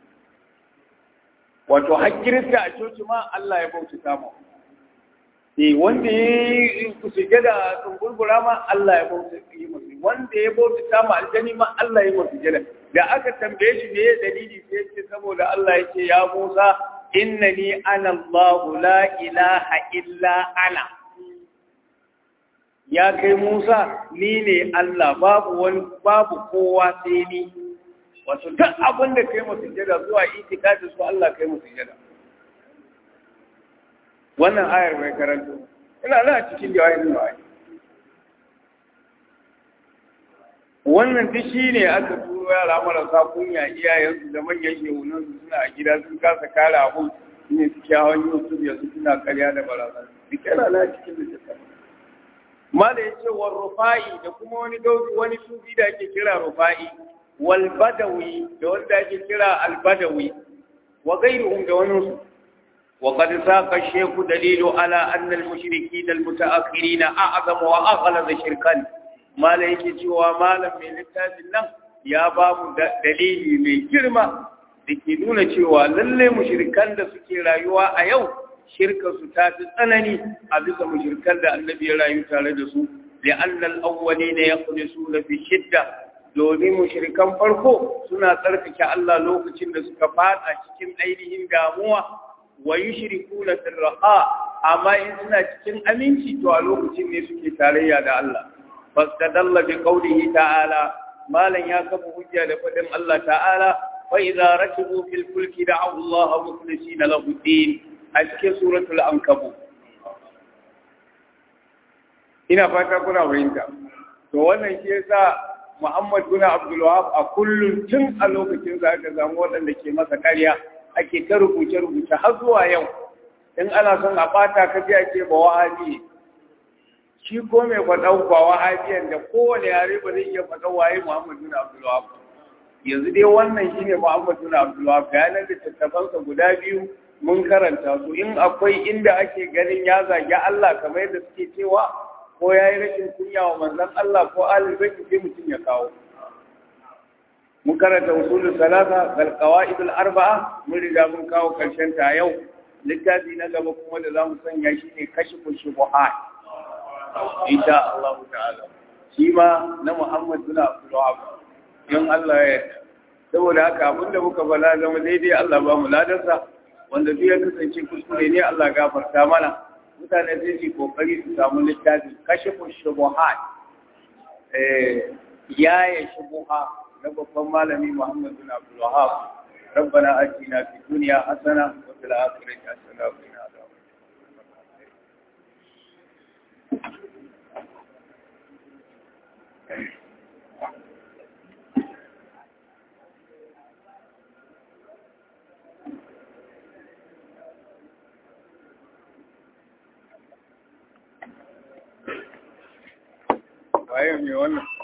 wato har kirista a coci ma Allah ya bauta samu eh wanda ya yi sujada tungurgura ma Allah ya bauta yi masu wanda ya bauta samu aljani ma Allah ya masu sujada da aka tambaye shi me dalili sai ce saboda Allah ya ce ya Musa innani ana Allah la ilaha illa ana ya kai Musa ni ne Allah babu wani babu kowa sai ni wato duk abin da kai musu jada zuwa itikadi su Allah kai musu jada wannan ayar mai karanto ina nan cikin jawahirul ma'ani wannan duk shine aka turo yara marasa kunya iyayensu da manyan shehunan su suna a gida sun kasa kare abu ne suke hawan YouTube yanzu suna karya da barazana duk yana na cikin littattafai mala ya ce wa rufa'i da kuma wani gausi wani sufi da ake kira rufa'i wal badawi da wanda ake kira al badawi wa ghayruhum da wani su wa qad saqa shaykhu dalilu ala anna al mushrikeen al mutaakhirin a'zamu wa aghlaz shirkan mala yake cewa malam mai littafin nan ya ba mu dalili mai girma da ke nuna cewa lalle mushrikan da suke rayuwa a yau shirka su ta fi tsanani a bisa mushrikan da annabi ya rayu tare da su li'anna al-awwalina yaqdisuna fi shidda domin mushrikan farko suna tsarkake Allah lokacin da suka fada cikin ainihin damuwa wa yushrikuna fil raha amma in suna cikin aminci to a lokacin ne suke tarayya da Allah fastadalla bi qawlihi ta'ala malan ya kafa hujja da fadin Allah ta'ala fa idza rakibu fil fulki da'u Allah mukhlisina lahu din a cikin suratul ankabut ina fata kuna fahimta to wannan shi yasa Muhammad bin Abdul Wahhab a kullun tun a lokacin da aka samu waɗanda ke masa ƙarya ake ta rubuce rubuce har zuwa yau in ana son a bata ka ji ake ba wa'azi shi ko mai faɗan ba wahabiyan da kowane yare ba zai iya faɗan waye Muhammad bin Abdul Wahab yanzu dai wannan shine Muhammad bin Abdul Wahab bayanan da tattafansa guda biyu mun karanta su in akwai inda ake ganin ya zagi Allah kamar yadda suke cewa ko yayi rashin kunya wa manzon Allah ko ahlul bait sai mutum ya kawo mun karanta usulul salasa gal qawaid al arba'a mun riga mun kawo karshen ta yau littafi na gaba kuma da zamu sanya shine kashfu shubuhat insha Allah ta'ala shi ma na Muhammad bin Abdul Wahab in Allah ya yarda saboda haka abinda muka bala zama daidai Allah ba mu ladarsa wanda duk ya kasance kuskure ne Allah gafarta mana mutane sai su kokari su samu littafi kashfu shubuhat eh yaya shubuha na babban malami Muhammad bin Abdul Wahab ربنا آتنا في الدنيا حسنة وفي الآخرة حسنة وقنا عذاب النار. waye mai wannan